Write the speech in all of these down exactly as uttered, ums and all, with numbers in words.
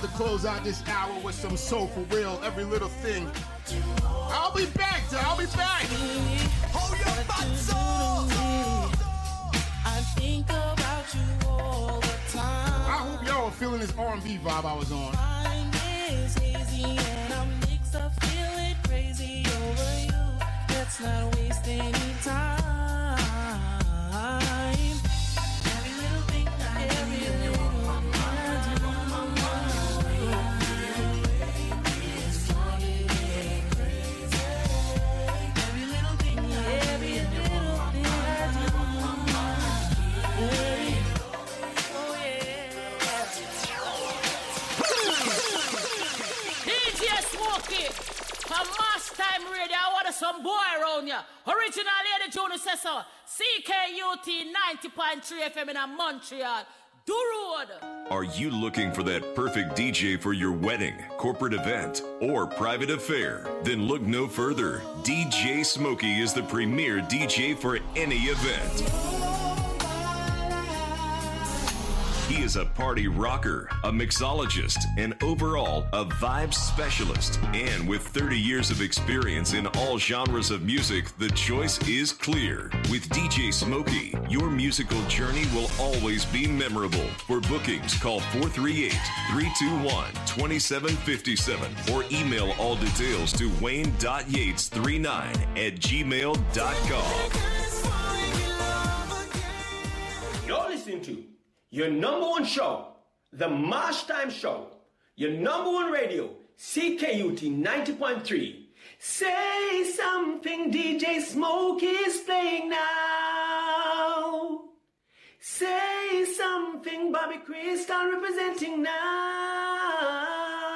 to close out this hour with some soul for real, every little thing. I'll be back, I'll be back. Hold your butts up. I think about you all the time. I hope y'all are feeling this R and B vibe I was on. Mind is hazy and I'm mixed up, feeling crazy over you. Let's not waste any time. Every little thing, every little thing. A mass time radio, I want some boy around ya. Original Lady Junior says so. C K U T ninety point three F M in a Montreal. Do road. Are you looking for that perfect D J for your wedding, corporate event, or private affair? Then look no further. D J Smokey is the premier D J for any event. He is a party rocker, a mixologist, and overall a vibes specialist. And with thirty years of experience in all genres of music, the choice is clear. With D J Smokey, your musical journey will always be memorable. For bookings, call four three eight, three two one, two seven five seven or email all details to wayne dot yates three nine at gmail dot com. You're listening to your number one show, the March Time Show. Your number one radio, C K U T ninety point three. Say something, D J Smoke is playing now. Say something, Bobby Crystal representing now.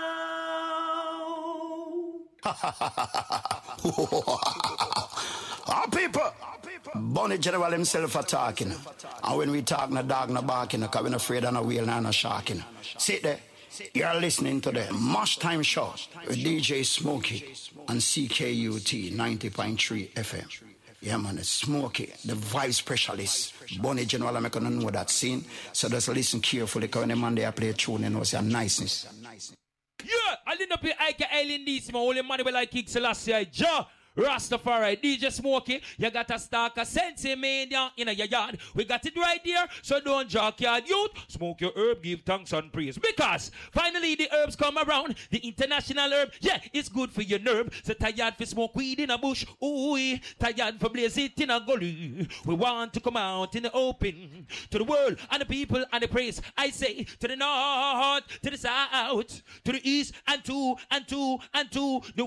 Our people, Bonnie General himself are talking. And when we talk, no dog, no barking, because we're not afraid of no wheel, no sharking. Sit there. You're listening to the March Time Show with D J Smokey on C K U T ninety point three F M. Yeah, man, it's Smokey, the vibe specialist. Bonnie General, I'm going to know that scene. So just listen carefully, because when the man there play a tune, you know it's a niceness. Yeah, I didn't know I can alien this, my only money will I kick Selassie, Joe. Rastafari, D J Smokey, you got a stock of Sensi Mania in your yard. We got it right here, so don't jock yard youth. Smoke your herb, give thanks and praise. Because finally the herbs come around, the international herb, yeah, it's good for your nerve. So tired for smoke weed in a bush, ooh, tired for blaze it in a gully. We want to come out in the open, to the world and the people and the praise. I say, to the north, to the south, to the east, and to, and to, and to the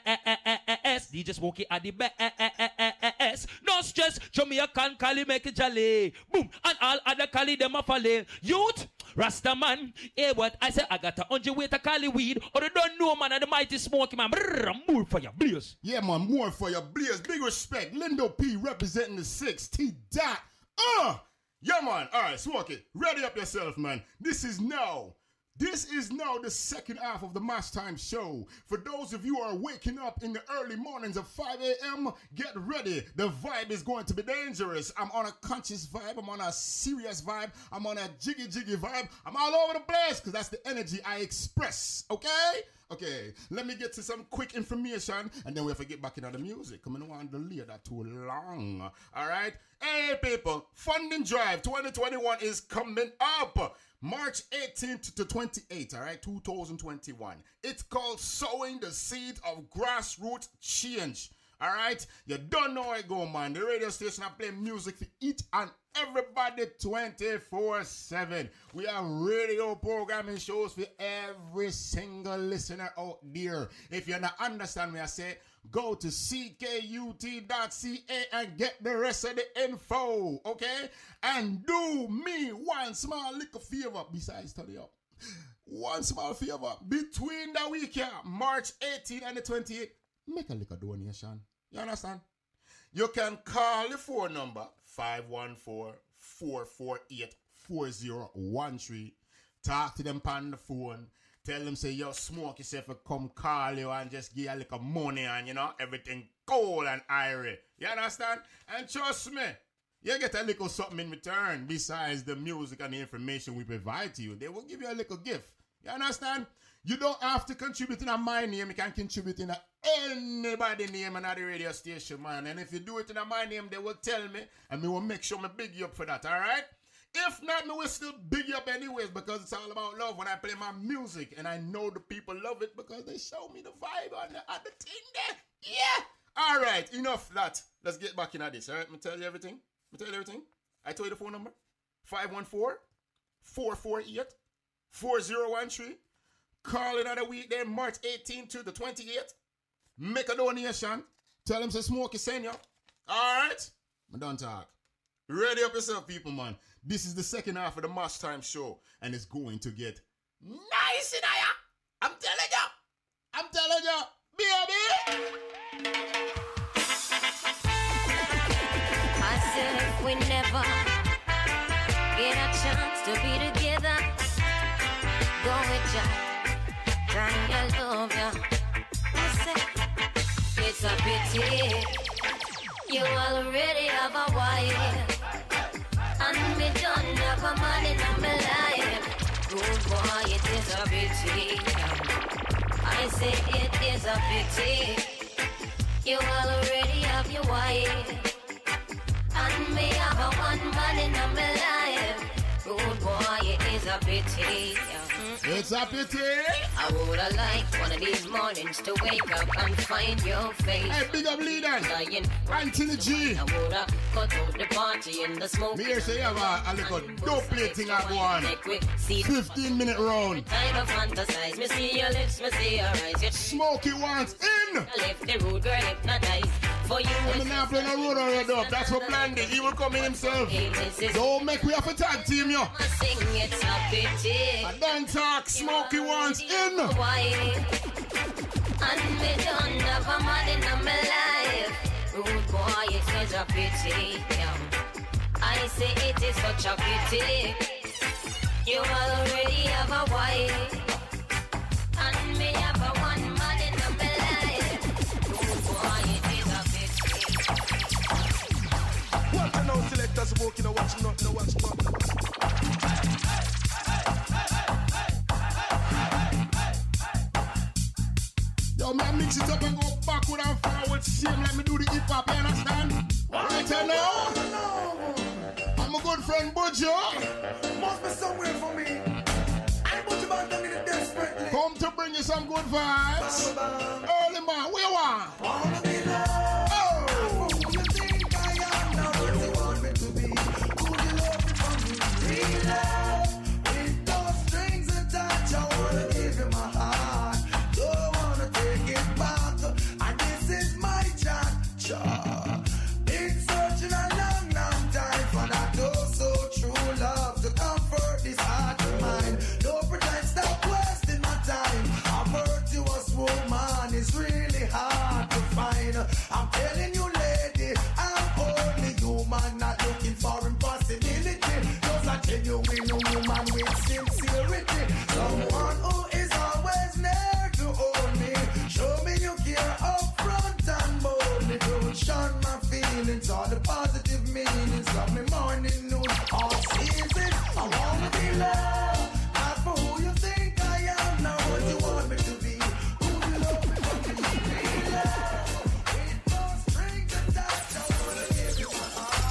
west. D J Smokey at the best. No stress, Jamaican Cali make it jolly. Boom, and all other Cali them a follow. Youth, Rasta man, hey what I say, I got a hundred weight of Cali weed, or you don't know man, and the mighty Smokey man. Brrr, more for your blaze. Yeah man, more for your blaze. Big respect. Lindo P representing the six T dot. Uh, yeah man. All right, Smokey, ready up yourself, man. This is now. This is now the second half of the March Time Show. For those of you who are waking up in the early mornings of five a.m., get ready. The vibe is going to be dangerous. I'm on a conscious vibe. I'm on a serious vibe. I'm on a jiggy jiggy vibe. I'm all over the place because that's the energy I express. Okay? Okay, let me get to some quick information and then we have to get back into the music. I don't want to delay that too long. All right? Hey, people, Funding Drive twenty twenty-one is coming up. March eighteenth to twenty-eighth, all right, two thousand twenty-one. It's called Sowing the Seed of Grassroots Change. All right? You don't know how it go, man. The radio station I play music for each and everybody twenty-four seven. We have radio programming shows for every single listener out there. If you don't understand me, I say, go to C K U T dot C A and get the rest of the info, okay? And do me one small little favor besides study up. One small favor. Between the week here, March eighteenth and the twenty-eighth, make a little donation. You understand? You can call the phone number five one four, four four eight, four zero one three. Talk to them on the phone. Tell them, say, yo, Smoke yourself, come call you and just give you a little money and, you know, everything cool and irie. You understand? And trust me, you get a little something in return besides the music and the information we provide to you. They will give you a little gift. You understand? You don't have to contribute in a my name. You can contribute in a anybody name in the radio station, man. And if you do it in a my name, they will tell me, and me will make sure me big you up for that, all right? If not, me will still big you up anyways, because it's all about love when I play my music. And I know the people love it because they show me the vibe on the, on the thing there. Yeah! All right, enough that. Let's get back into this, all right? I'm going to tell you everything. I'm going to tell you everything. I told you the phone number. five one four, four four eight, four zero one three. Call another weekday, March eighteenth to the twenty-eighth. Make a donation. Tell them to Smokey send you. All right? I don't talk. Ready up yourself, people, man. This is the second half of the Mash Time show, and it's going to get nice in here. I'm telling you. I'm telling you. Baby. I said if we never get a chance to be together, go with ya, trying to love ya. I said it's a pity you already have a wife, and me don't have a man in my life. Good boy, it is a pity. I say it is a pity you already have your wife, and me have a one man in my life. Good boy, it is a pity. It's a pity. I woulda liked one of these mornings to wake up and find your face. Hey, big up leader. Anthony G. I woulda cut out the party in the smoke. Me here say you have a, a little dope play thing I go on. fifteen minute round. Time to fantasize. Me see your lips, me see your eyes. You Smokey wants in. Lift the road, girl, hypnotize. For you, I'm not playing a road on red up. That's for Blandy. He will come in himself. Don't make me have a tag team, yo. Sing it's a pity. I don't talk. Smokey wants in. Why? And me don't have a man in my life. Rude boy, it is a pity. I say it is such a pity. You already have a wife, and me have a one man in my life. Rude boy, it is a pity. What the now selectors walking or watching nothing or watching nothing. Yo, man, mix it up and go backward and forward. Same like me do the hip hop, you understand? Right here now. I'm a good friend, Bujo. Must be somewhere for me. I put you back down in the desperately. Come to bring you some good vibes. Early man, where you want? Wanna be loved. Oh! Who you think I am? Now what you want me to be? Who you love me from me? Real love. With those strings attached, I wanna give you my heart. Don't wanna take it back. And this is my chance. Been searching a long, long time for that oh so true love to comfort this heart of mine. No pretend, stop wasting my time. A virtuous woman is really hard to find. I'm telling you, lady, I'm only human, not looking for impossibility. Just a genuine woman with sincerity. Someone who is always there to hold me. Show me you care up front and boldly. Don't shun my feelings, all the positive meanings of me morning, noon, all seasons. I wanna be loved, not for who you think I am, not what you want me to be. Who you love me for me, real love. With no strings attached, I wanna give you my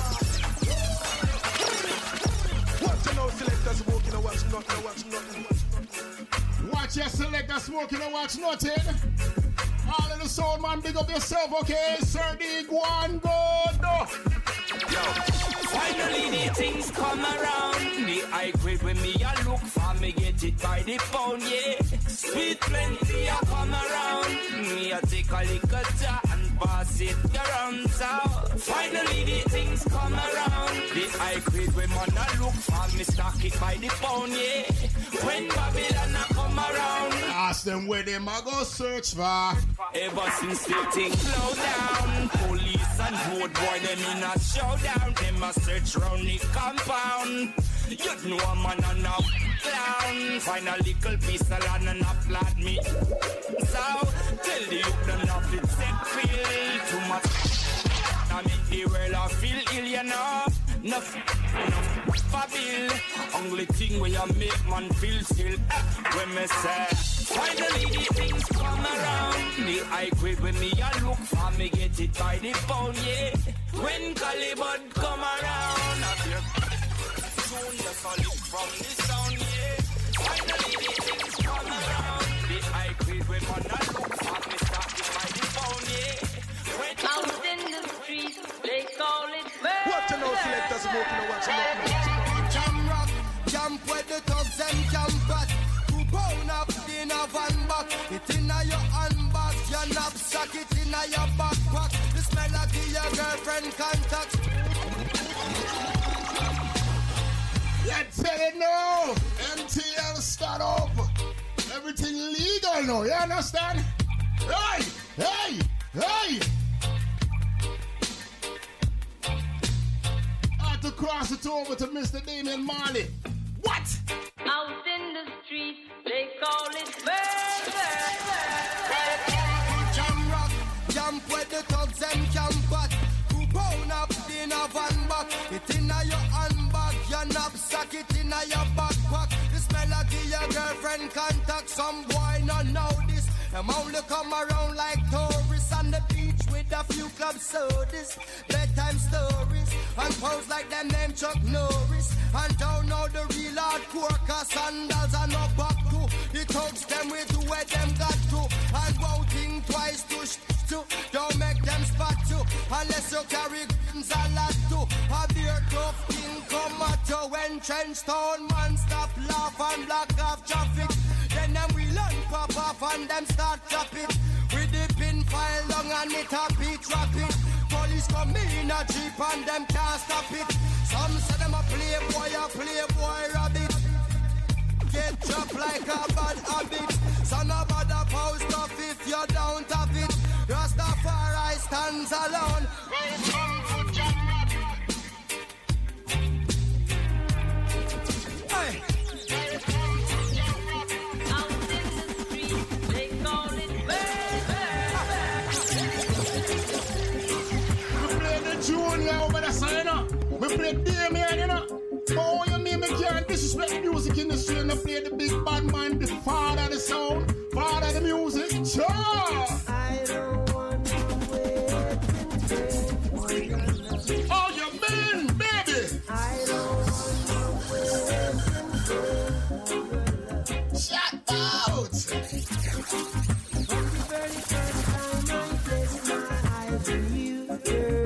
heart. Watch your now selectors walking and watch nothing, watch nothing. Watch your selector smoking and watch nothing. All of the soul man, big up yourself, okay? Sir D, go on, go, no. Yo, finally the things come around. The high grade when me a look for me get it by the pound, yeah. Sweet plenty a come around. Me a take a little jar and pass it around. So finally the things come around. The high grade when man a look for me stock it by the pound, yeah. When Babylon a come around, ask them where them a go search for. Ever since the thing slow down, police and road boy them in a showdown. Them a search round the compound. You know a man and a clown. Find a little piece of land and applaud me. So tell the youth them not to take feel too much. I make the world I feel ill, you know. Enough, enough for bill. Only thing where you make man feel still. Eh, when me say, finally the things come around. The high grade when me a look for me get it by the pound, yeah. When Calibut come around, I feel soon the solid from the sound, yeah. Finally the things come around. The high grade when man a look for me start it by the pound, yeah. When out in the street, they call it murder. Watch your nose, selectors, smoking and watching out. Jam rock, jump with the thugs and jump at. Two pound up in a van back. It in a your handbag, your knapsack, it in a your backpack. The smell of your girlfriend contact. Yeah, tell it now. M T L start over. Everything legal now, you understand? Hey, hey, hey. I had to cross it over to Mister Damian Marley. What? Out in the street, they call it murder. Jam rock, jump with the thugs and jump at. Two pound up in a van back. It in a your handbag, your knapsack, it in a your backpack. The smell of your girlfriend contact. Some boy not know this. Them only come around like tourists on the beach with a few club sodas, bedtime stories, and pose like them name Chuck Norris. And don't know the real hardcore, cause sandals are no back to. The thugs them with to where them got to. And won't think twice to sh- to. Don't make them spot you, unless you carry guns a lot to. A beer tough thing come at you when trench town man stop laugh and block off traffic. Then them we learn pop off and them start drop it. With the pin file long and it a beat rapid. Police come in a jeep and them can't stop it. Some say them a playboy, a playboy rabbit. Get dropped like a bad habit. So no bother post off if you don't have it. Rastafari stands alone. Raise one foot, Jack Hey. Junior over the side, you know. We play Damian, you know. Oh, you mean me can't disrespect the music industry and I play the big bad man, the father of the sound, father of the music. Sure! I don't want to wait. Oh, you mean, baby? I don't want to wait. Shut out! From the very first time I placed my eyes on you, girl.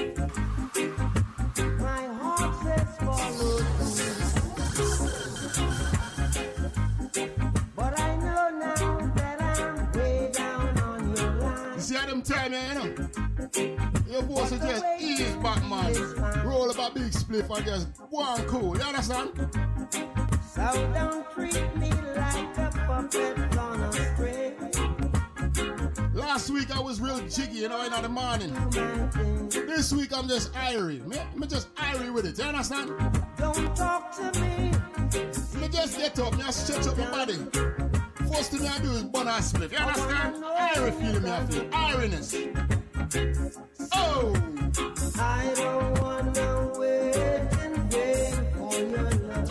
Time, you know. Your boss is just ease back, man. Roll up a big spliff and just go on cool. You understand? So don't treat me like a puppet on a string. Last week I was real jiggy, you know, in the morning. This week I'm just irie. Me, me just irie with it. You understand? Don't talk to me. Me just get up, me just stretch up my body. First thing I do is burn a split. You understand? Irie feeling me, I feel. Iriness. Oh! I don't wanna wait and wait for your love.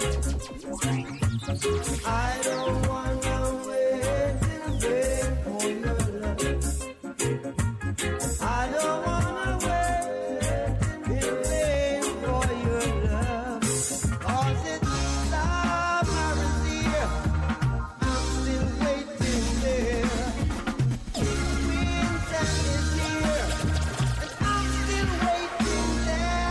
I don't wanna wait and wait for your love. I don't wanna wait and wait for your love. Cause it's love, dear. I'm still waiting there. Winter is here, and I'm still waiting there.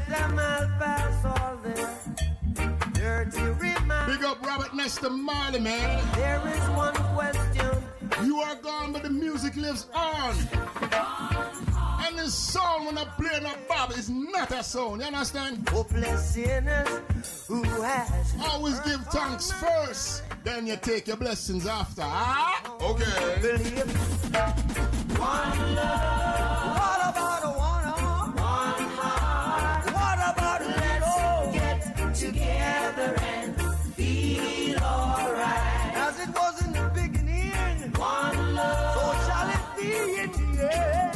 let them all pass all their dirty remarks. Big up Robert Nesta Marley, man. There is one question. You are gone, but the music lives on. And this song, when I play on a bob, is not a song. You understand? Hopeless sinners who has always give thanks first, then you take your blessings after. Ah? Okay. Believe one love. What about a one heart? One heart. What about let's get together and feel alright? As it was in the beginning. One love. So shall it be in the end.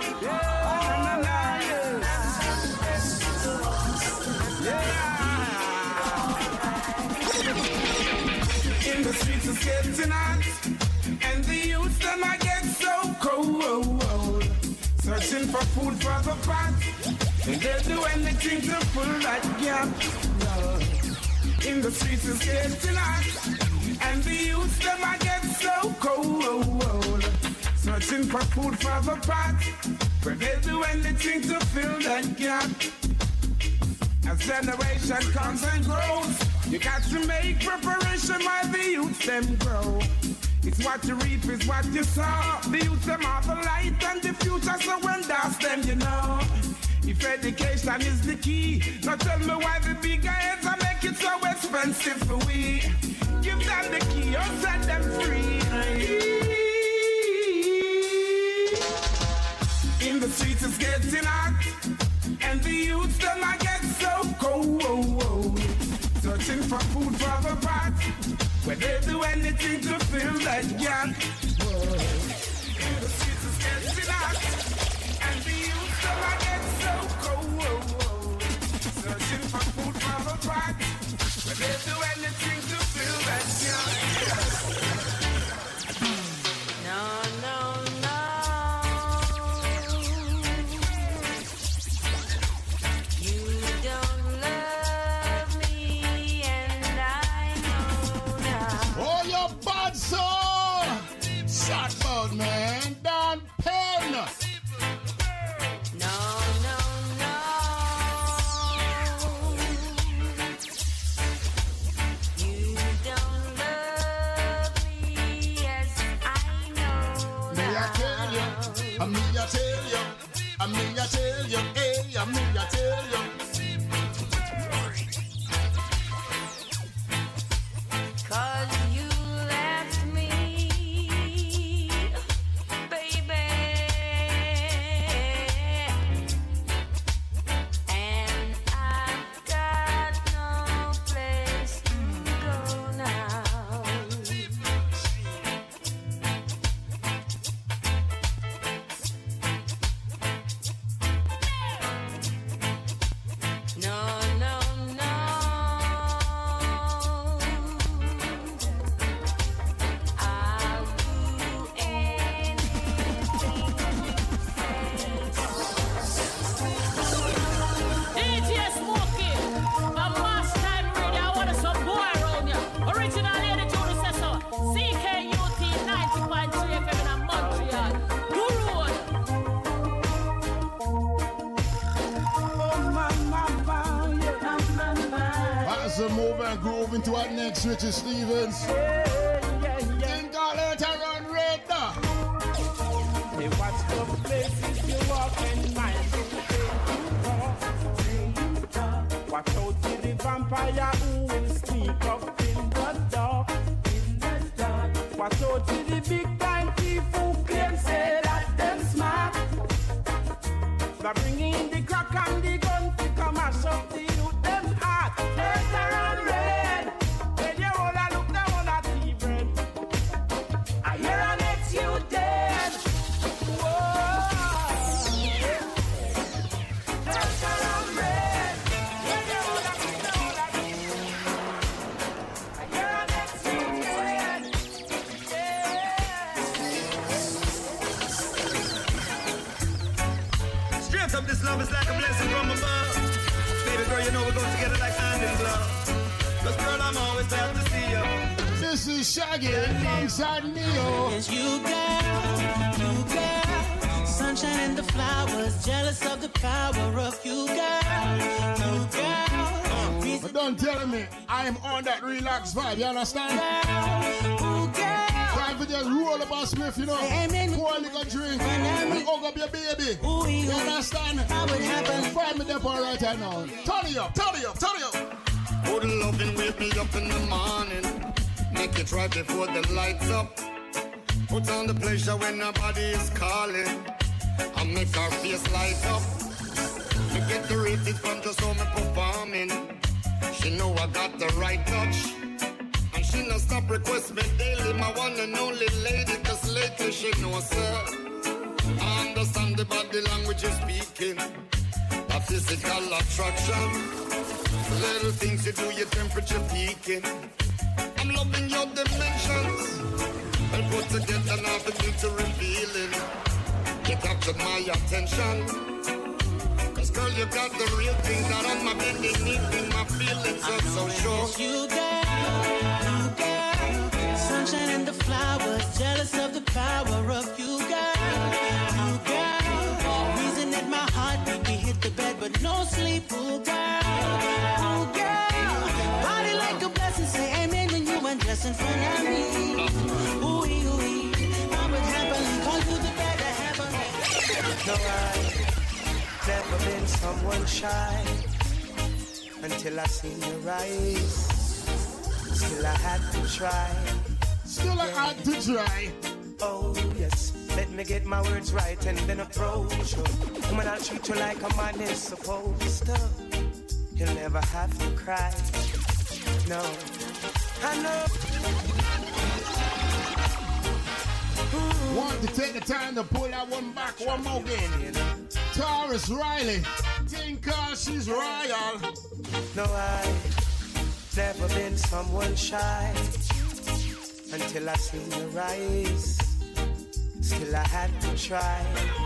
In the streets of getting hot, and the youth them I get so cold, searching for food for the pot, and they'll do anything to fill that gap. In the streets of getting hot, and the youth them I get so cold, searching for food for the pot, but they'll do anything to fill that gap. As generation comes and grows, you got to make preparation while the youth them grow. It's what you reap is what you sow. The youth them are the light and the future, so when that's them you know. If education is the key, now tell me why the bigger heads are make it so expensive for we. Give them the key or set them free. In the streets it's getting hot, and the youth them I get so cold, searching for food for the pot, where they do anything to fill that gap. Whoa. The streets is getting hot, and the youth them I get so cold, searching for food for the pot, where they do anything to fill that gap. No, no, no. You don't love me, and I know now. Oh, your bad soul! Shot bud, man. Don Penn. No, no, no. You don't love me, yes, I know Me, I tell you. I me, I tell you. I me, I tell you. Hey, I me, I tell you. Cause you left me, baby, and I've got no place to go now. No, no, no. I'll do anything. D J Smokey, a Mass Time Radio. I want some boy around ya. Original Lady June says so. C K U T ninety point three F M in Montreal. Do road. As we move and groove into our next, Richard Stevens. Think all out around red now. They watch the places you walk and mind the way you talk. Watch out to the vampire who will sneak up in the dark. In the dark. Watch out to the big time thief who claim say that them smart. They're bringing the crack and the gun to come mash up the youth them heart. Turn around red. When you all a look down on a tea bread. I hear an ex you dead. Straight up, this love is like a blessing from above. Baby girl, you know we go together like hand in glove. Cause girl, I'm always glad to see you. This is Shaggy alongside Neo. Yes, you girl, you girl, sunshine and the flowers, jealous of the power of you, girl. You, girl. But don't tell me I'm on that relaxed vibe, you understand? Ooh, girl. Time for just roll up on Smith, you know. Pour a little drink and hug up your baby. Ooh, you understand? How it happen? Find me there for right now. Turn it up, turn it up, turn it up. Put loving wake me up in the morning. Make it right before the lights up. Put on the pleasure when nobody is calling. And make our face light up. Me get the rated from just how me performing. She know I got the right touch. And she no stop request me daily. My one and only lady. Cause lately she knows her. I understand the body language you're speaking. A physical attraction. Little things you do, your temperature peaking. I'm loving your dimensions. Well put together now the to revealing. You captured my attention. Cause girl, you got the real thing that on my beneath in my feelings are so sure. You girl, you girl. Sunshine and the flowers, jealous of the power of you, girl. You girl. Reason that my heart beat, we hit the bed but no sleep, ooh girl. Ooh girl. Body like a blessing, say amen when you undress in front of me. Ooh ooh, I would happily call you the bed of heaven. No, I've never been someone shy until I seen your eyes. Still I had to try. Still I had to try. Oh yes, let me get my words right and then approach you. Woman, I'll treat you like a man is supposed to. You'll never have to cry. No, I know. Ooh. Want to take the time to pull that one back one more again. Taurus Riley, think uh, she's royal. No, I've never been someone shy until I seen your eyes. Still I had to try.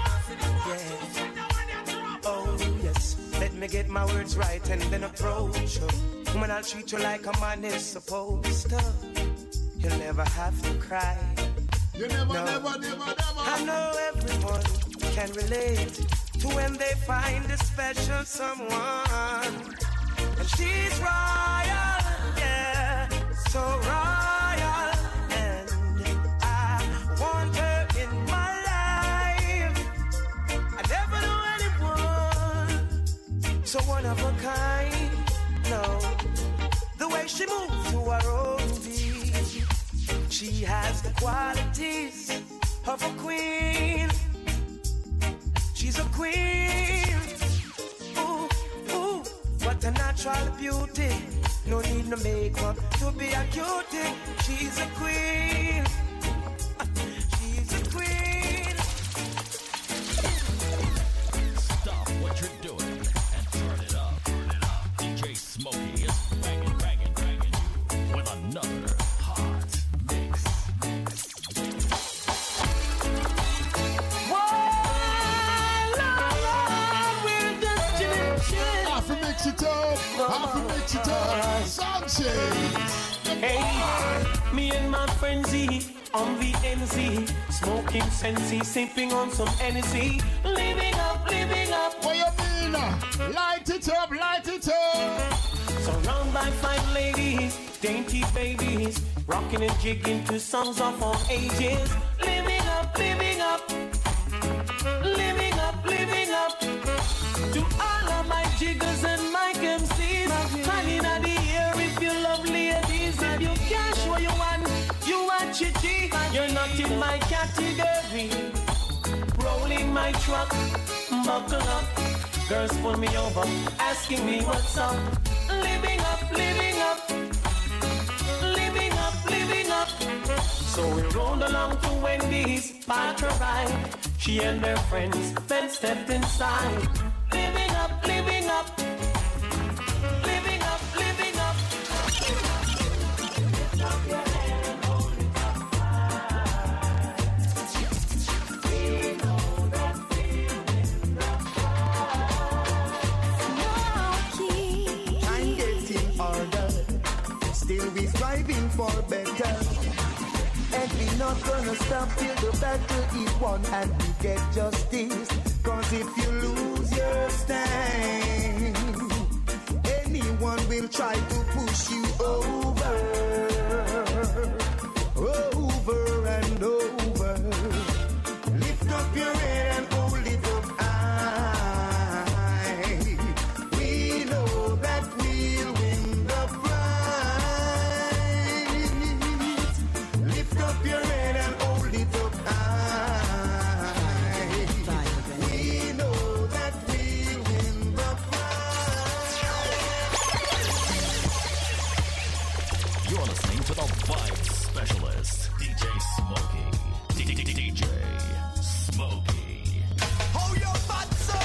Yeah. Oh yes, let me get my words right and then approach you. Woman, I'll treat you like a man is supposed to. You'll never have to cry. You never, no. never, never, never. I know everyone can relate to when they find a special someone. And she's royal, yeah, so royal. And I want her in my life. I never knew anyone so one of a kind. No, the way she moves to her own beat, she has the qualities of a queen. She's a queen. Ooh, ooh, what a natural beauty. No need no makeup to be a cutie. She's a queen. She's a queen. Stop what you're doing and turn it up. Turn it up. D J Smokey is banging, banging, banging you with another hot mix. Mix it up, half a mix it up, Sanchez. Hey, me and my friend Z on the N Z, smoking Sensi, sipping on some Hennessy, living up, living up. What you mean? Light it up, light it up. Surrounded by fine ladies, dainty babies, rocking and jigging to songs of all ages. Living up, living up, living up, living up. To all of my jiggers and my M Cs, honey in the air if you love ladies. If you can't show you one, you are chichi. You're not in my category. Rolling my truck, buckle up. Girls pull me over, asking me what's up. Living up, living up, living up, living up. So we rolled along to Wendy's, parked her ride. She and her friends then stepped inside. Living up, living up, living up, living up. I'm getting older, still we striving for better. And we not gonna stop till the battle is won and we get justice. Cause if you lose your stand, anyone will try to push you over, over and over. Lift up your head and hold it up high. We know that we'll win the prize. Lift up your head and hold it up high. We know that we'll win the prize. You're listening to the Vibe Specialist, D J Smokey. D J Smokey. How your fat so?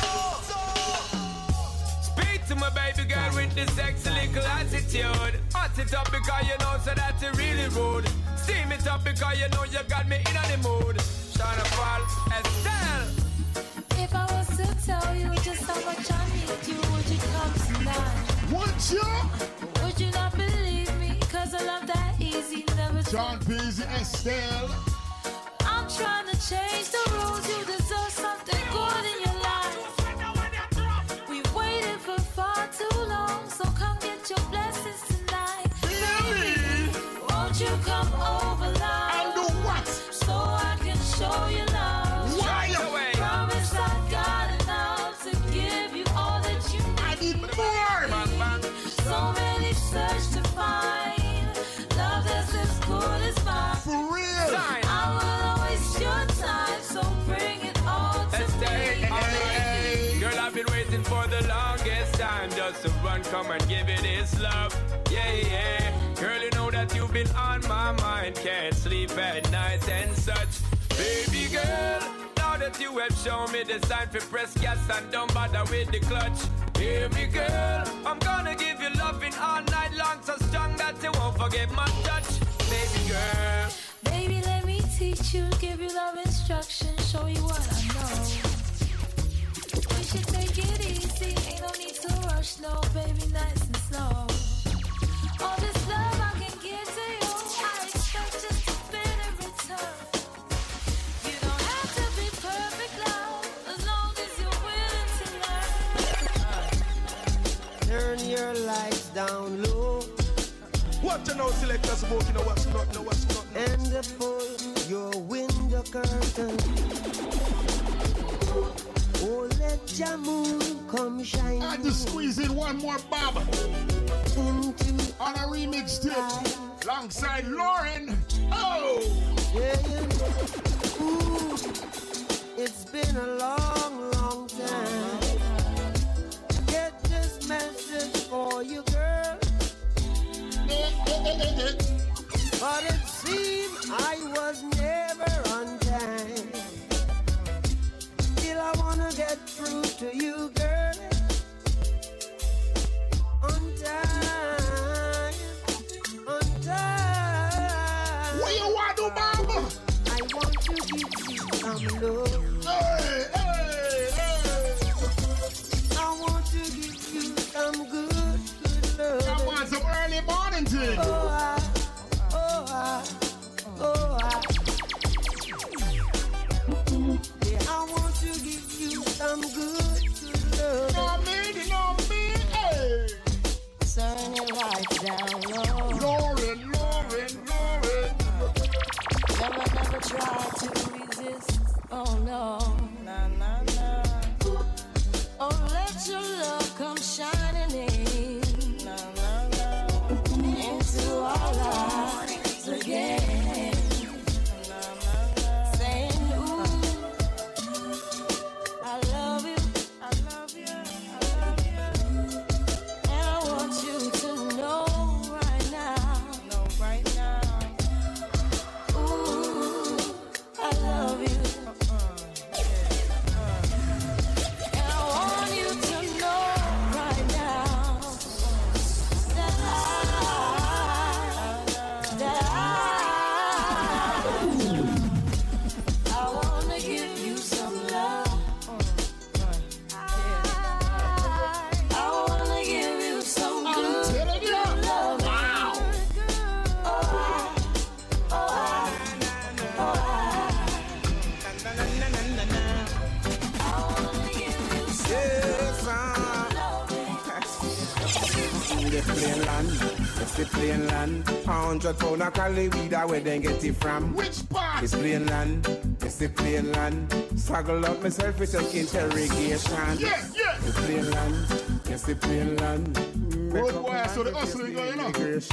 Speak to my baby girl with this sexy little attitude. Hot it up because you know so that you really rude. Steam it up because you know you got me in the mood. Shana Fall, Estelle. If I was to tell you just how much I need you, would you come tonight? Would you? Would you not believe me? Cause I love that easy, never John Busy, Estelle. I'm trying to change the rules. You deserve something good in your life. We waited for far too long, so come get your blessings tonight. Baby, won't you come over, love? And do what? So I can show you love. Why? Promise I got enough to give you all that you need. I need more. So many search to find love that's as good as mine. For real. I will waste your time, so bring it all to me. Hey. Girl, I've been waiting for the longest time just to run, come and give it his love. Yeah, yeah. Girl, you know that you've been on my mind. Can't sleep at night and such. Baby girl, now that you have shown me the sign for press gas and don't bother with the clutch. Hear me, girl, I'm gonna give you loving all night long, so strong that you won't forget my touch. Baby girl, baby, let me teach you, give you love instruction, show you what I know. We should take it easy, ain't no need to rush, no, baby, nice and slow. All this love I can give to you, I expect just a bit in return. You don't have to be perfect, love, as long as you're willing to learn. Turn your lights down low. What you know, select us smoking, no what's not, no what's not. And pull your window curtain. Oh, let your moon come shine. I just squeeze in one more bob into on a remix tip alongside Lauren. Oh, yeah, yeah. Ooh, it's been a long, long time. Get this message for you, girl. But it seemed I was never on time. Still I wanna get through to you, girl. On time, on time. what you want to do, Mama? I want to give you some love. Hey, hey, hey. I want to give you some good, good love. I want some early morning thing. Oh, I, oh, I, oh, I. Yeah, I want to give you some good, good love. You know me, you know me, hey. Turn your lights down low. Lauren, Lauren, Lauren. Never, never try to resist. Oh no. Nah, nah, nah. Oh, let your love come shining in. Nah, nah, nah. Into our lives again. Saying, ooh, I love you, I love you, I love you. and I want you to know right now. No, right now. Ooh, I love you, and I want you to know right now. the plain land, it's the plain land. A hundred pound of Cali weed, where they get it from? Which part? It's plain land, it's the plain land. Struggle up myself with take interrogation. Yeah, yeah. The plain land, it's the plain land. Road boy, so the hustling going, you know.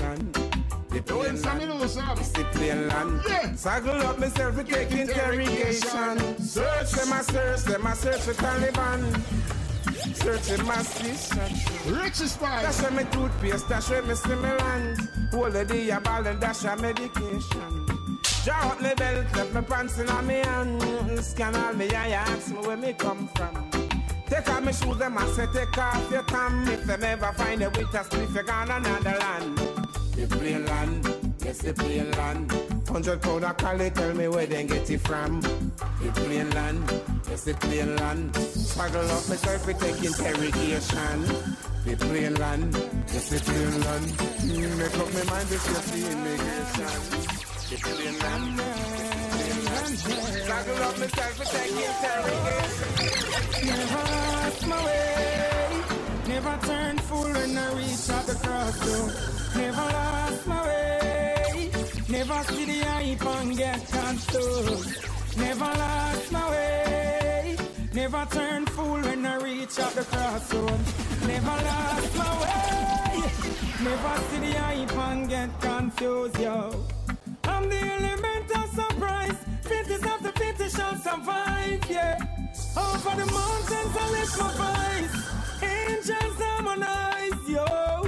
The plain land, it's the plain land. Yeah. Struggle up myself with take interrogation. Search them, I search them, I search for Taliban. Searching my station. Richest spice. Dash me toothpaste, dash me stimulant. Hold the day a ball and dash a medication. Draw up me belt, left me pants in a me hand. Scan all me eye, ask me where me come from. Take off me shoes, them I say take off your thumb. If them ever find a with a spliff, you gone another land. The plain land, yes the plain land. Hundred pound of Cali, tell me where they get it from. The plain land, yes the plain land. Struggle up myself we take interrogation. The plain land, yes the plain land. Mm, make up my mind if you see immigration. The plain land, the plain land. Struggle up myself we take interrogation. Never lost my way. Never turn fool when I reach out the crossroad. Never lost my way. Never see the hype and get confused. Never lost my way. Never turn fool when I reach out the crossroad. Never lost my way. Never see the hype and get confused, yo. I'm the element of surprise. Fittest of the fittest shall survive, yeah. Over the mountains I lift my voice. Angels harmonize, yo.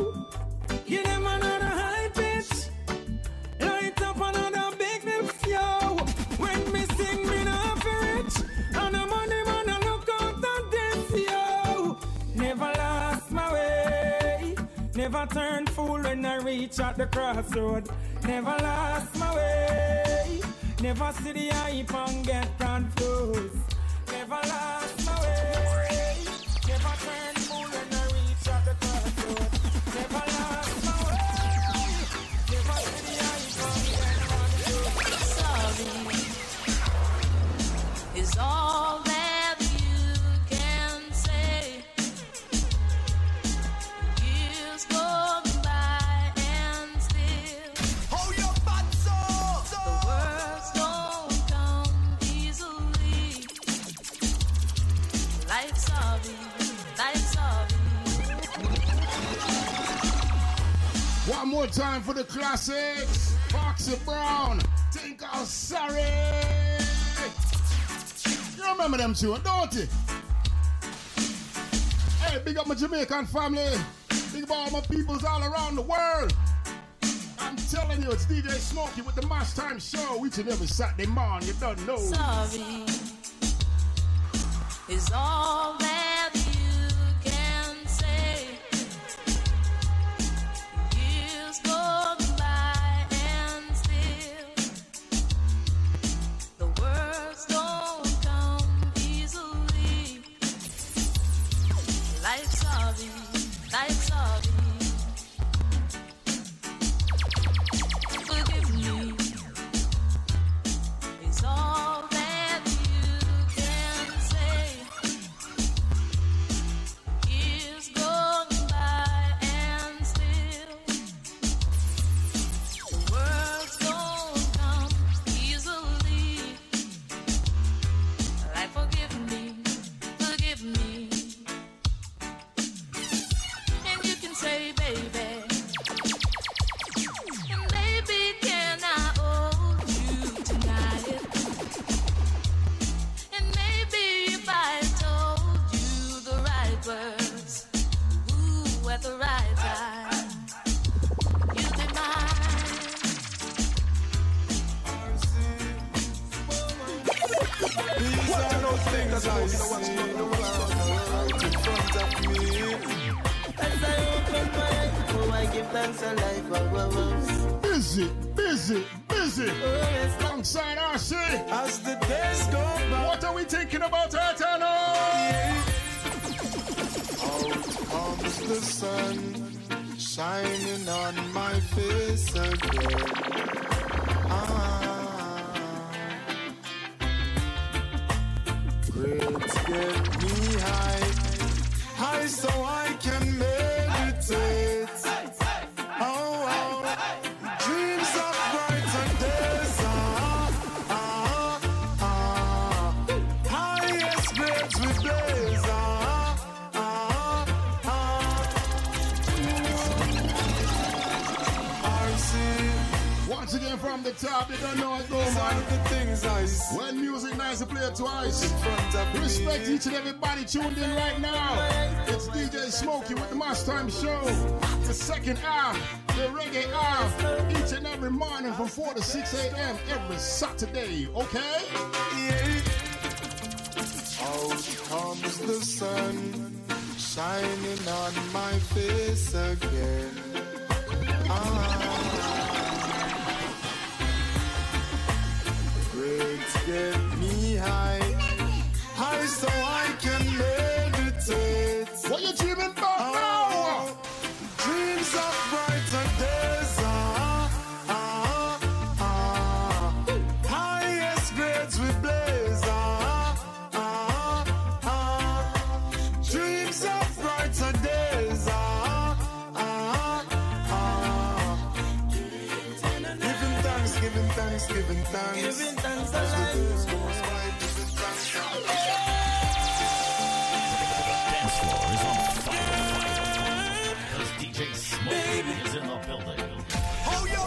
Give them another high pitch. Light up another big lips, yo. When me sing, me not for rich. And the money man, I look out at this, yo. Never lost my way. Never turn fool when I reach at the crossroad. Never lost my way. Never see the hype and get confused. Never lost my way. Never turn fool when I reach at the crossroad. Never lost my way. Never see the hype and get confused. Sorry is all that you can say. Years go by and still hold your butt so, so. The words don't come easily. Like sorry, like sorry. One more time for the classics. Foxy Brown, think I'm sorry. You remember them two, don't you? Hey, big up my Jamaican family. Big up all my peoples all around the world. I'm telling you, it's D J Smokey with the Mash Time Show. Each and every Saturday morning, you don't know. Sorry is all that you can say. Years go by and still the words don't come easily. Like sorry, like sorry. Forgive me is all that you can say. Years gone by and still the words don't come easily. Like forgive me, forgive me. And you can say baby, and baby can I hold you tonight? And maybe if I told you the right words, ooh, at the right time, you'd be mine. These are those things I see right in front of me. As I open my eyes, oh, I give thanks and life. Oh, oh, oh. Busy, busy, busy. Alongside R C. As the days go by. What are we thinking about, Eternal? Out comes the sun, shining on my face again. Ah, grades get me high, high so I can meditate. Once again from the top, you don't know what go, It's all man. of the things ice. When music nice to play it twice. In front of Respect me. each and everybody tuned in right now. It's D J Smokey with the Mash Time Show. The second hour, the reggae hour, each and every morning from four to six a.m. every Saturday, okay? Yeah. Out comes the sun, shining on my face again. Ah. Grades get me high, high so I can meditate. What you dreaming about oh, now? Dreams of brighter days. Ah, ah, ah. Highest grades we blaze. Ah, ah, ah. Dreams of brighter days. Ah, ah, ah. Giving thanks, giving thanks, giving thanks. Giving thanks to As the life. days goes by, giving thanks. Dance floor is on fire. Because D J Smokey is in the building. Hold your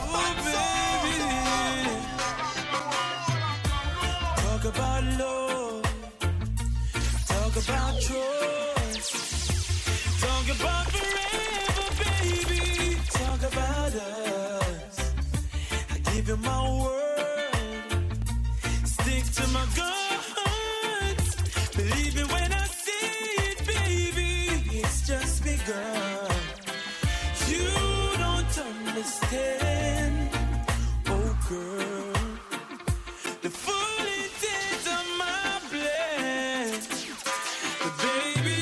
Talk about love. Talk about trust. Talk about forever, baby. Talk about us. I give you my word. Stick to my guns. Believe me when I say it, baby. It's just begun. You don't understand, oh girl. The full intent of my plan, but baby,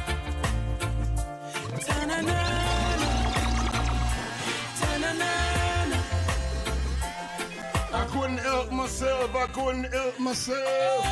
ta-na-na, ta-na-na. I couldn't help myself, I couldn't help myself.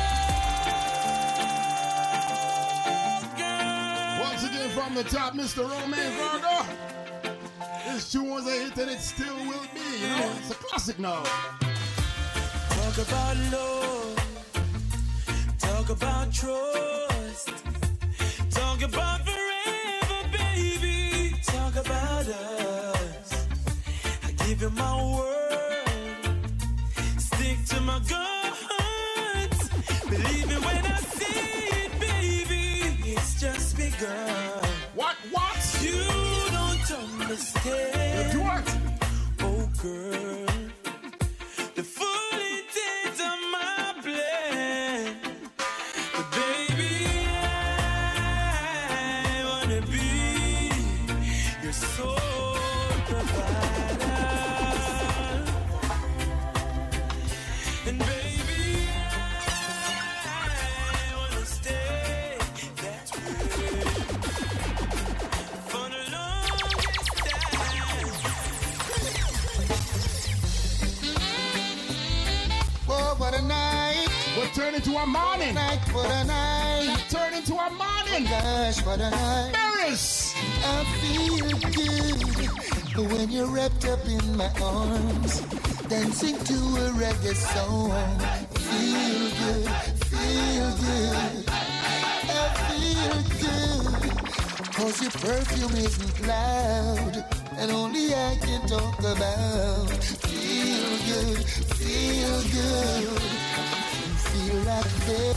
Once again from the top, Mister Romain Vargo. This tune was a hit and it still will be, you know, it's a classic now. Talk about love. Talk about trust. Talk about forever, baby. Talk about us. I give you my word. Stick to my guns. Believe me when I say it, baby. It's just begun. What, what? You don't understand. Do what? Oh, girl. The full intent of my plan. But baby, I wanna be your soul provider. And baby, I wanna stay that way for the longest time. Oh, what a night. We'll turn into a morning. Night, what a night. Turn into a morning. Gosh, what a night. Paris. I feel good when you're wrapped up in my arms, dancing to a reggae song. Feel good, feel good. I feel good, cause your perfume isn't loud, and only I can talk about. Feel good, feel good. Feel like this.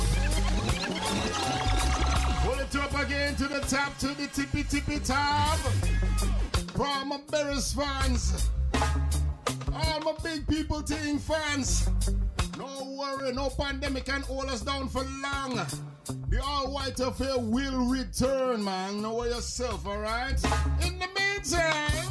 Pull it up again to the top, to the tippy tippy top. For my Beres fans, all my big people team fans. No worry, no pandemic can hold us down for long. The all-white affair will return, man. Know yourself, alright? In the meantime,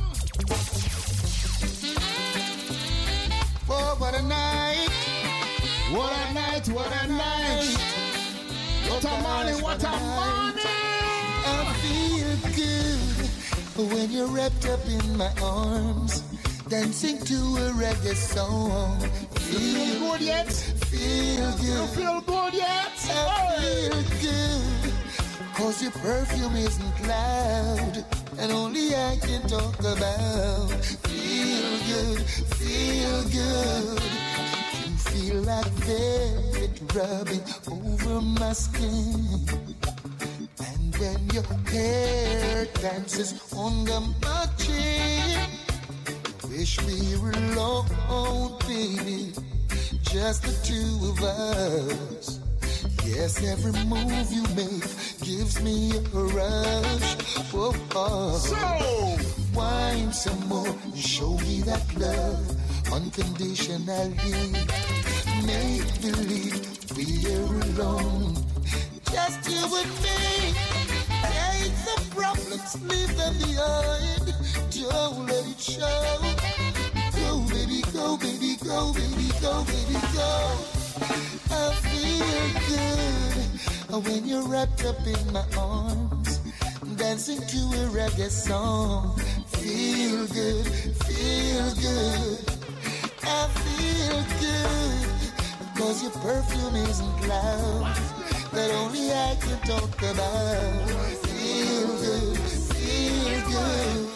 oh, what a night. What a night, what a night. What a morning, what a morning. I feel good when you're wrapped up in my arms, dancing to a reggae song. Feel good yet? Feel good. You feel good yet? I feel good, cause your perfume isn't loud, and only I can talk about. Feel good, feel good. You feel like velvet rubbing over my skin, and when your hair dances under my chin, the Wish we were alone, baby, just the two of us. Yes, every move you make gives me a rush. Whoa, oh. So, wine some more, show me that love unconditionally. Make believe we're alone, just you and me. Take the problems, leave them behind. Don't let it show. Go, baby, go, baby, go, baby, go, baby, go. I feel good when you're wrapped up in my arms, dancing to a reggae song. Feel good, feel good. I feel good, cause your perfume isn't loud, that only I can talk about. Feel good, feel good.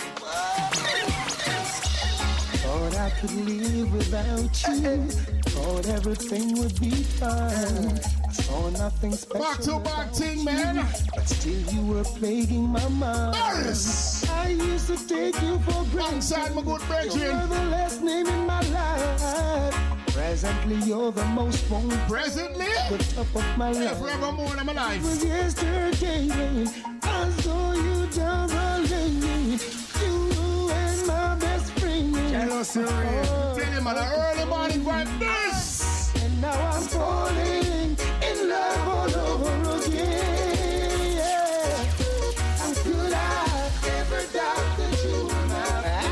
Thought I could live without you. Thought everything would be fine. Saw nothing special. Back to back thing, man. But still you were plaguing my mind. Yes. I used to take you for granted. Alongside my good brethren. You were the last name in my life. Presently you're the most wanted. Presently? The top of my life. Yeah, forevermore in my life. It was yesterday. I saw you down the lane. You and my best friend. Jealous, oh. Tell him an early morning vibe this. And now I'm falling in love all over again. Yeah. How could I ever doubt that you were mine?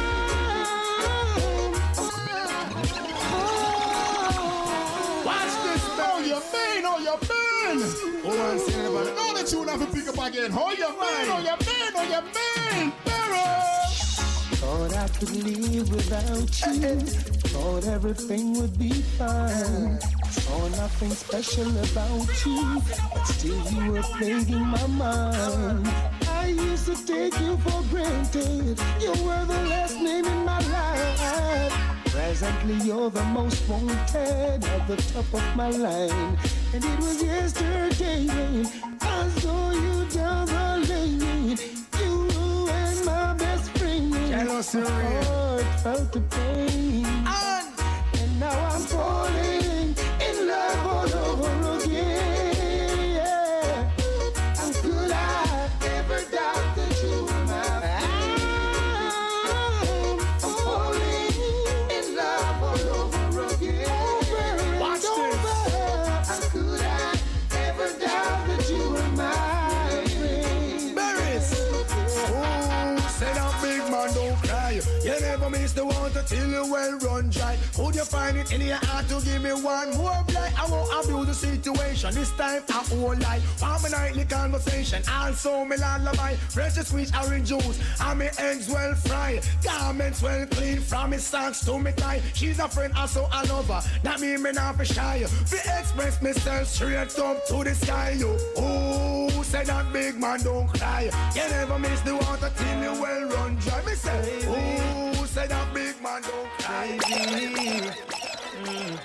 Watch this, man. Oh, you mean, oh, you mean. Oh, I'm saying about it. Know that you have to pick up again. Oh, you mean, oh, you mean, oh, you mean. Thought I could live without you. Thought everything would be fine. Saw nothing special about you, but still you were plaguing my mind. I used to take you for granted. You were the last name in my life. Presently you're the most wanted at the top of my line. And it was yesterday I saw you down the lane. You and my best friend. Jealous, my heart felt the pain. And, and now I'm falling in love all over again. Yeah. How could I ever doubt that you were mine? I'm falling in love all over again. Watch this. How could I ever doubt that you were mine? Berries. Oh, say that big man don't cry. You never miss the water till you well run dry. Would you find it in your heart to give me one more blight? I won't abuse the situation. This time I won't lie. For my nightly conversation. Also me lullaby. Fresh sweet orange juice. And me eggs well fried. Garments well clean. From me socks to me tie. She's a friend, also a lover. That mean me not be shy. Fi express myself straight up to the sky. You. Oh, say that big man don't cry. You never miss the water till you well run dry. Me say, oh, say that big man don't cry. Mm.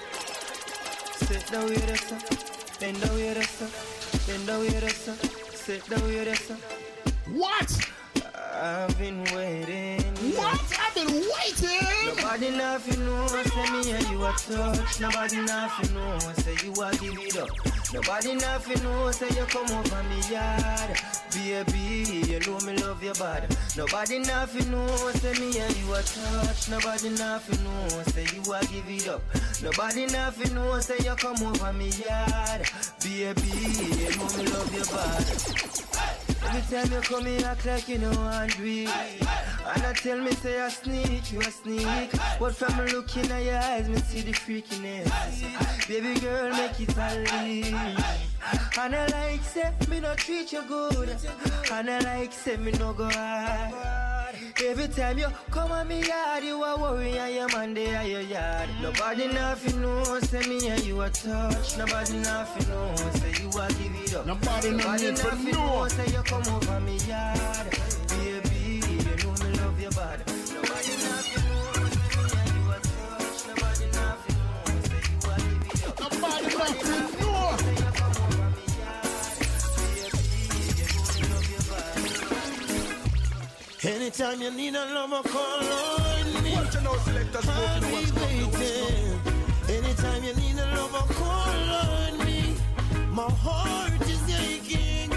Sit down with us, bend down with us, bend down with us, sit down with us. What? I've been waiting. What? I've been waiting. Nobody nothing know, say me and you a touch. Nobody nothing know, say you a give it up. Nobody nothing know, say you come over me yard. Baby, you know me love you bad. Nobody nothing know, say me and you a touch. Nobody nothing know, say you a give it up. Nobody nothing know, say you come over me yard. Baby, you know me love you bad. Every time you come here, act like you know and do it. And I tell me, say I sneak, you a sneak. But from looking at your eyes, me see the freakiness. Baby girl, make it a leave. And I like, say, me no treat you good. And I like, say, me no go hard. Every time you come on me yard, you a worry and your man there at your yard. Nobody nothing know, say me and you a touch. Nobody nothing know, say you a give it up. Nobody, Nobody nothing know, say you come over me yard. Baby, you know me love you bad. Nobody nothing know, say me and you a touch. Nobody nothing know, say you a give it up. Nobody nothing know. Say you come over me yard. Baby, you know me love you bad. Anytime you need a lover, call on me. Watch you know, selectors, I'll be waiting. Anytime you need a lover, call on me. My heart is aching.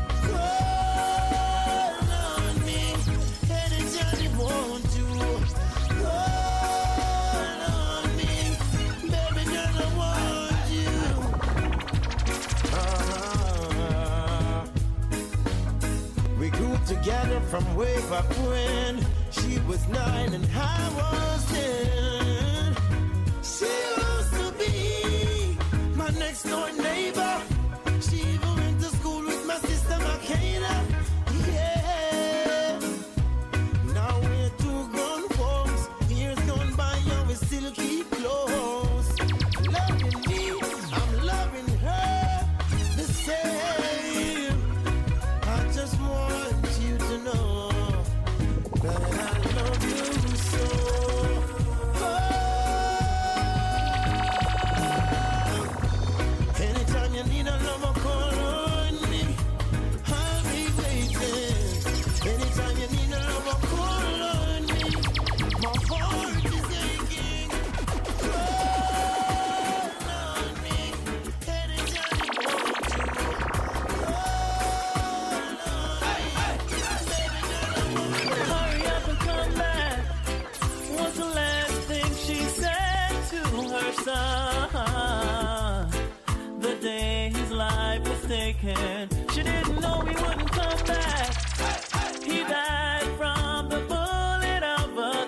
Call on me. Anytime you want to. Call on me. Baby girl, I want you. Uh-huh. We grew together from way back when she was nine and I was ten. She used to be my next door neighbor. She even went to school with my sister Makeda. Yeah. Now we're two grown folks. Years gone by and we still keep close. Loving me, I'm loving her the same. I just want you to know that I love you so. Oh. Anytime you need a lover, call on me. I'll be waiting. Anytime you need a lover, call on me. My heart is aching. Call on me. Anytime you want to. Hurry up and come back. What's the last thing she said to her son? The day his life was taken, she didn't know he wouldn't come back. He died from the bullet of a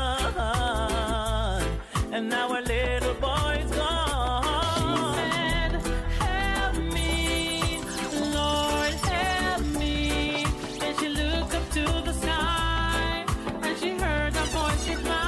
gun, and now our little boy's gone. She said, help me, Lord, help me. And she looked up to the sky, and she heard a voice reply.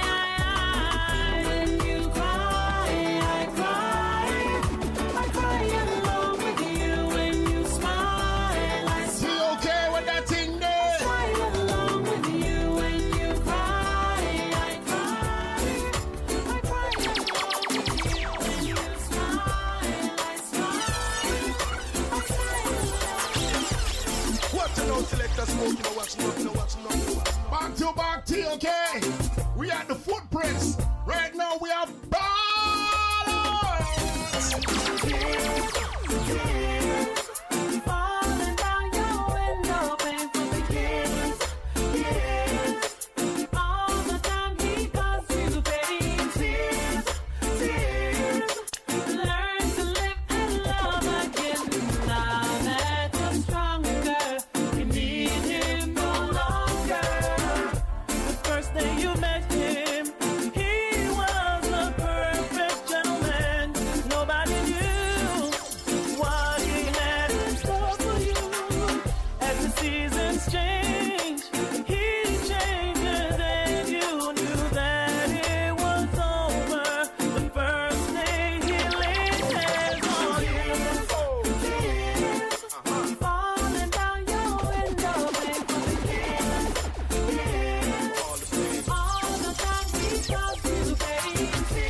When you cry, I cry. I cry along with you. When you smile, I See, smile. okay with that thing there? Smile along with you. When you cry, I cry. I cry along with you. When you smile, I smile. I smile. Watch you know, selectors, smoke, you know, watch you know, you know, watch you know. Back to back T, okay? We at the footprints. Right now we are ballers. Falling down your window, painful begins. Yes, all the time he calls you pain. Tears, tears. Learn to live and love again. Now that you're stronger, you need him no longer. The first day you met him, he was a perfect gentleman. Nobody knew what he had in store for you. As the seasons change, he changes, and you knew that it was over the first day he laid hands on you. Tears falling down your window, baby. Yes, all the time he calls you baby.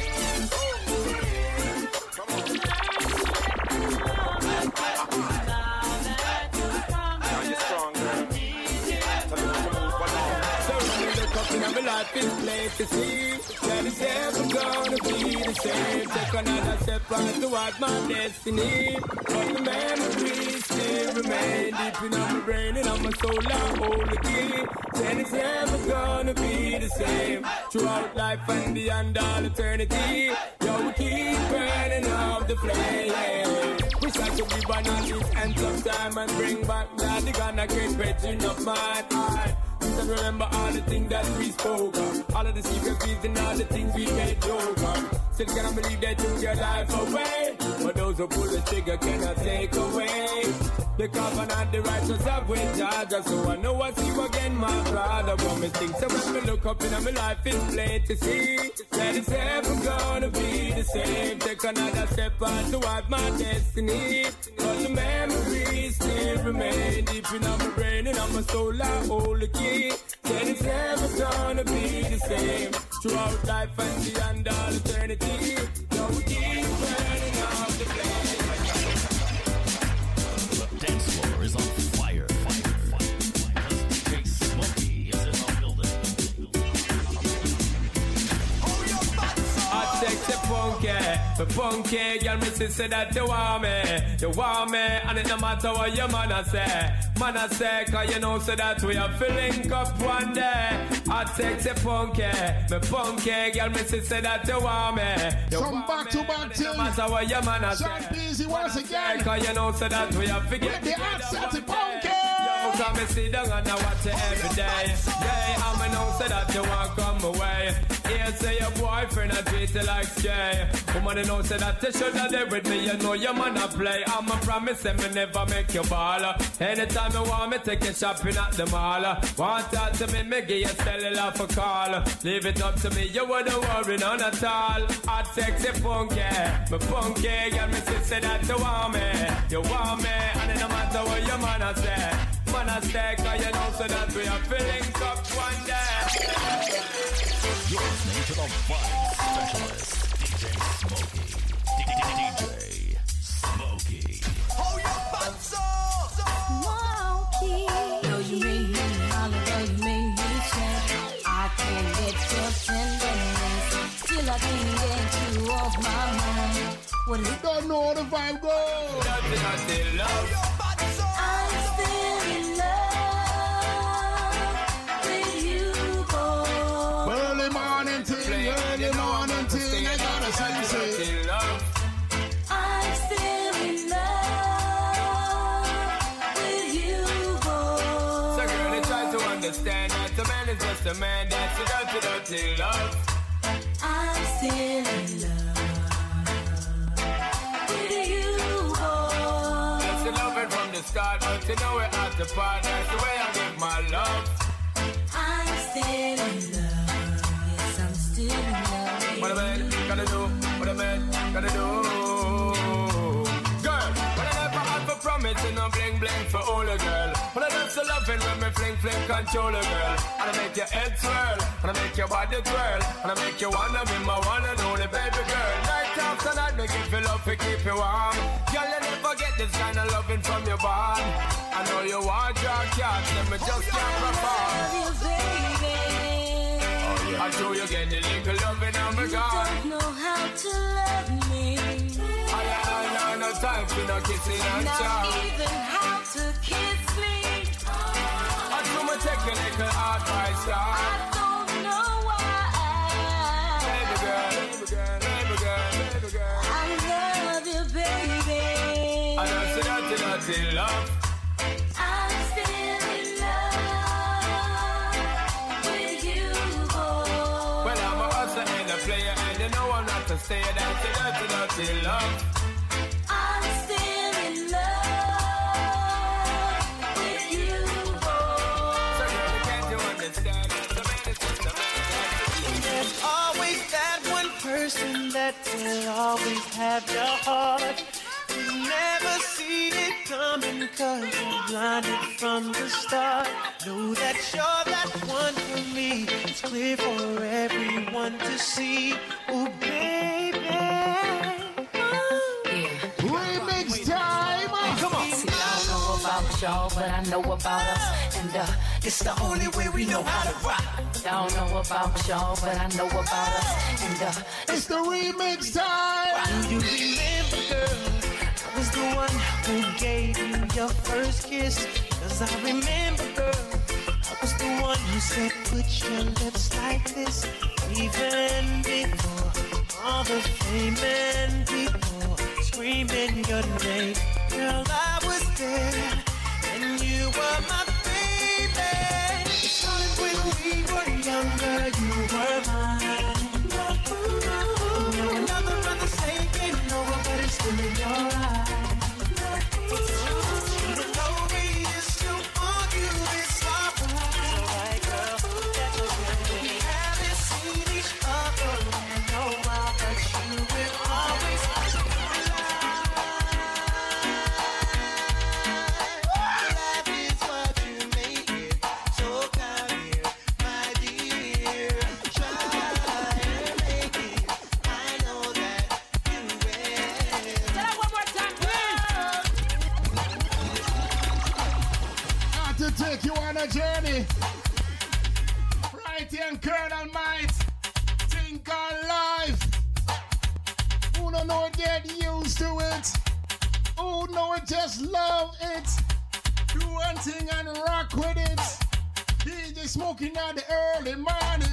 So when you look up in my life, it's plain to see that it's ever gonna be the same. Take another step on toward my destiny, but the memories still remain deep in my brain and on my soul. I hold the key. Then it's never gonna be the same throughout life and beyond all eternity. Yo, we keep burning up the flame. Wish I could be born on this end of time and bring back that the gun I can't bridging of mine. I just remember all the things that we spoke of, all of the secrets and all the things we made joke of. Still can't believe they took your life away, but those who pull the trigger cannot take away the covenant the righteous have with Georgia. So I know I see you again, my brother. But me think so when me look up in my life, it's plain to see that it's ever gonna be the same. Take another step on toward my destiny, but the memories still remain deep in my brain and on my soul. I hold the key. Then it's never gonna be the same throughout life and beyond all eternity. No, we keep burning up the flame. The dance floor is on fire, fire, fire, fire. D J Smokey punky, me punky. Girl, me say say that you want me, you want me, and it no matter what your man a say, man a say, 'cause you know say that we are filling up one day. I take the punky, me punky. Girl, me say say that you want me, you Some want back me, to back and it till no matter what your man a say. Sean Peasy once again. 'Cause you know say that we are forget the accent to punky. Yo, come and sit down and I watch it every day. Yeah, I'm a know say that you want come away. Here say your boyfriend a treat you like Jay. Woman you know say that you should have there with me. You know your man a play. I'm a promise and me never make you ball. Anytime you want me take you shopping at the mall. Want that to me, me give you cellular for call. Leave it up to me, you wouldn't worry none at all. I sexy punky, me punky. Girl me say say that you want me, you want me, and it no matter what your man a say. Man a say, 'cause you know so that we are filling up one day. You're listening to the Vibe Specialist, D J Smokey. D J Smokey. Hold your butts Smokey. Though you made me holler, though you made me change, I can't get your tenderness. Still I can't get you off my mind. What is it? Don't know how the vibe goes. Nothing, love. I'm still in love with you, boy. Early morning till, early morning till, I gotta sense it. I'm still in love with you, boy. So girl, you try to understand that a man is just a man. That's a dirty, dirty love. I'm still in love with you, boy. That's the loving from the start, but you know we're at the part. That's the way I give my love. I'm still in love. Yes, I'm still in love. What a man gotta do, what a man gotta do. Girl, but I never had for promise, no bling bling for all a girl. But I love the loving when me fling fling control a girl. And I make your head swirl, and I make your body twirl, and I make you wanna be my one and only baby girl. Night after night, me give you love to keep you warm. Girl, you never get this kind of loving from your bond. I know you want your cat, and me just can't perform. I show you get the little loving on my God. You don't know how to love me. I ain't no time for no kissing and chow. Not even how to kiss me. I do my technical advice, I don't know why. Baby girl, baby girl, baby girl, baby girl. I love you, baby. I don't see nothing, nothing love. I'm still in love with you, boy. Well, I'm a hustler and a player, and you know I'm not to stay. That's it, that's it, that's it, love. I'm still in love with you, boy. So girl, can't you understand? The man is just a man. There's always that one person that will always have your heart. You never see it coming 'cause you're blinded from the start. Know that you're that one for me. It's clear for everyone to see. Oh, baby. Remix time. Come on. See, I don't know about y'all, but I know about us. And uh, it's the only way we know how to rock. I don't know about y'all, but I know about us. And uh, It's the remix time. Do you remember, girl? I was the one who gave you your first kiss. 'Cause I remember, girl, I was the one who said, put your lips like this. Even before all the fame and people screaming your name. Girl, I was there, and you were my baby. Started when we were younger, you were mine. Another brother saying game over, but it's still in your eyes. Even though we used to argue, it's alright, girl. That's okay. We haven't seen each other in a while, but you will always life is what you make it. So come here, my dear. Try and make it. I know that you will. Say that one more time, Got to take you on a journey. Right here in Colonel Might. Think on life. Who know get used to it? Who know just love it? Do one thing and rock with it. D J Smokey at the early morning.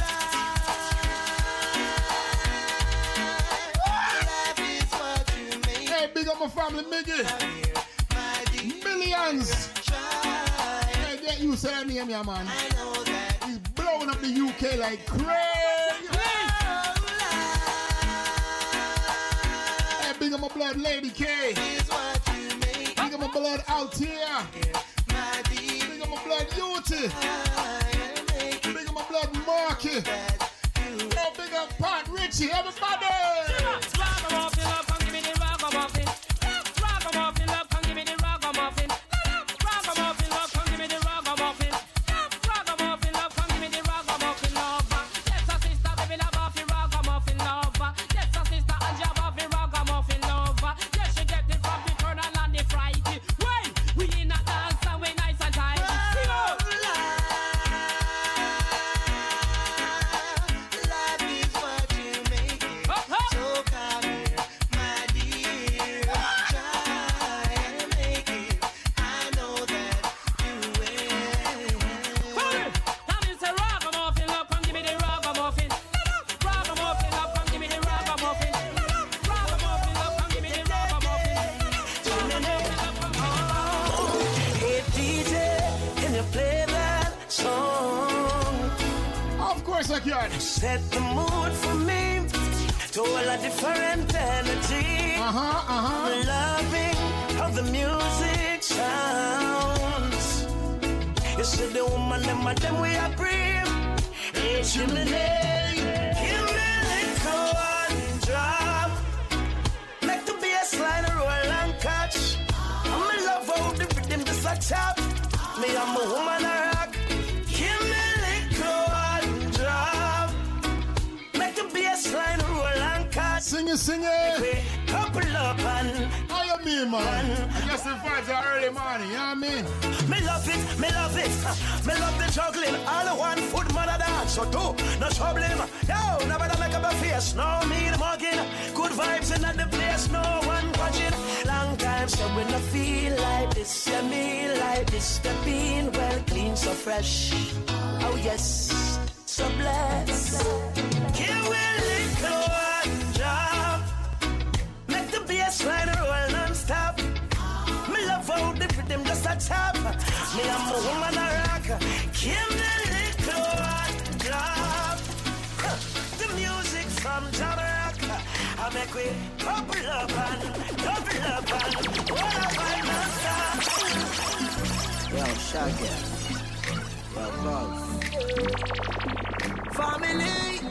Hey, big up my family, Miggy. Millions. Hey, get used to that name, yeah, man. He's blowing up the U K like crazy. Hey, big up my blood, Lady K. Big up my blood, out here. Big up my blood, Yuti. Big up my blood, Marky. Oh, big up Pat Richie, everybody. Ragamuffin, love, come give me the ragamuffin. Ragamuffin, love, come give me the ragamuffin. Ragamuffin, love, come give me the ragamuffin. Ragamuffin, love, come give me the ragamuffin lover. Yes, a sister, baby, love off the ragamuffin lover. Yes, a sister, and job off the ragamuffin lover. Yes, she get it from the Colonel and the Friday. Wait, we in a dance and we nice and tight. Sing up. Set the mood for me to all a different energy. Uh-huh, uh-huh. The loving of the music sounds. You see the woman, them and them we are brave. Hey, chimney, give me little one drop. Make the bass line roll and catch. I'm in love how the rhythm just a tap. Me, I'm a woman a rock. Give me little one drop. Line roll and cut. Sing it, sing it. Couple up and how you mean, man? I guess the vibes are early morning, you know what I mean? Me love it, me love it. Me love the juggling. All the one foot mother dance. So do no troubling. Yo, never make up a face. No me the mugging. Good vibes in the place. No one watching. Long time so when I feel like this, yeah, me like this. The bean well clean, so fresh. Oh yes, so blessed. Give me little one job. Make the bass line roll non-stop. Me love how the rhythm just a tap. Me I'm a woman a rock. Give me little one job. The music from Jamaica. I make we couple up and double up and all up and non-stop. Yo, Shaggy. Yo, Bugs. Family.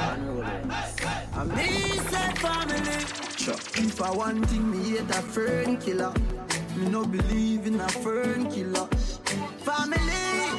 I me say family. Sure. If I want thing, me hate a fern killer. Me no believe in a fern killer. Family.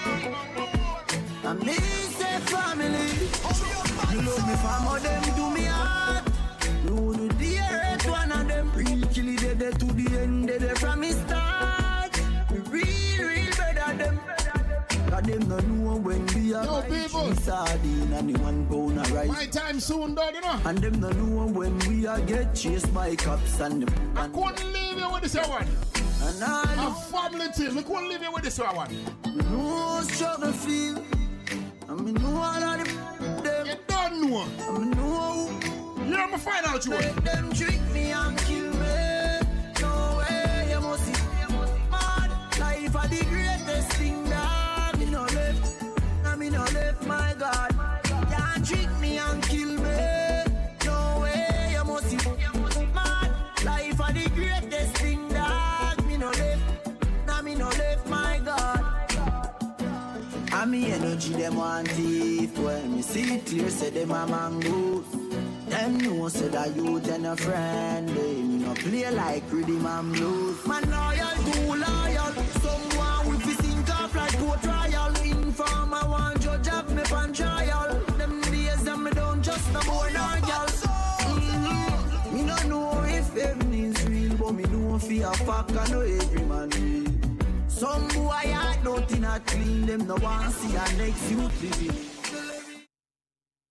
I me say family. You love me for them do me heart. You would the earth one of them. Real kill it dead to the end, dead from me start. Real, real better them. Cause them no know when we are no people sardine and the one pound of rice. My time soon, dog, you know. And them no know when we are get chased by cops and them. I couldn't leave you with this one. And I a family team, I couldn't leave you with this one. We know struggle feel. And we know all of them. them. You don't know. And we know. Yeah, I'm gonna find out you. Let them trick me and kill me. No way, you must see. Mad life are the greatest thing that me no left. And me no left, my God. Can't trick me and kill me. No way, you must see. Mad life are the greatest thing that me no left. And me no left, my God. And me energy them want thief. When me see it clear, say them a mangoes. Them know say that you and a friend. They me no play like rhythm and blues. Man loyal, too loyal. Someone will be sink off like court trial. Informer one judge have me pan trial. Them days them me don't just no boy nor girl. Mm-hmm. Me no know if heaven is real, but me know fear fuck I know every man real. Some boy I don't think I clean them no one see a next youth living.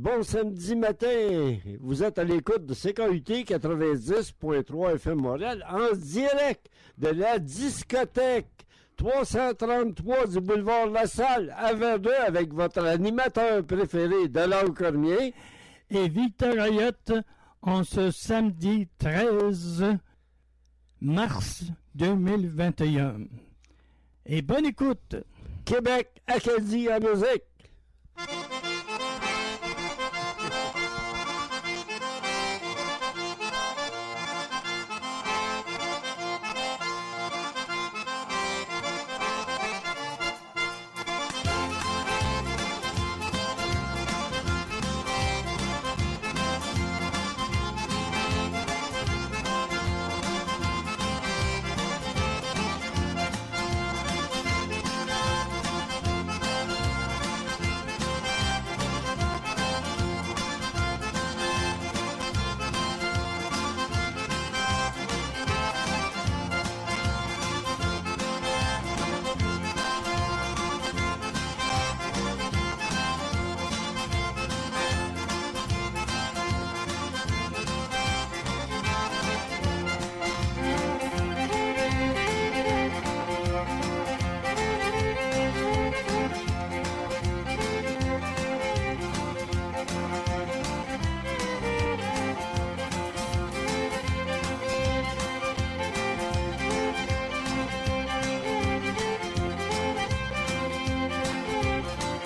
Bon samedi matin, vous êtes à l'écoute de C K U T quatre-vingt-dix point trois F M Montréal en direct de la discothèque trois cent trente-trois du boulevard La Salle à Verdun avec votre animateur préféré, Delors Cormier et Victor Ayotte en ce samedi treize mars deux mille vingt et un. Et bonne écoute! Québec Acadie à musique!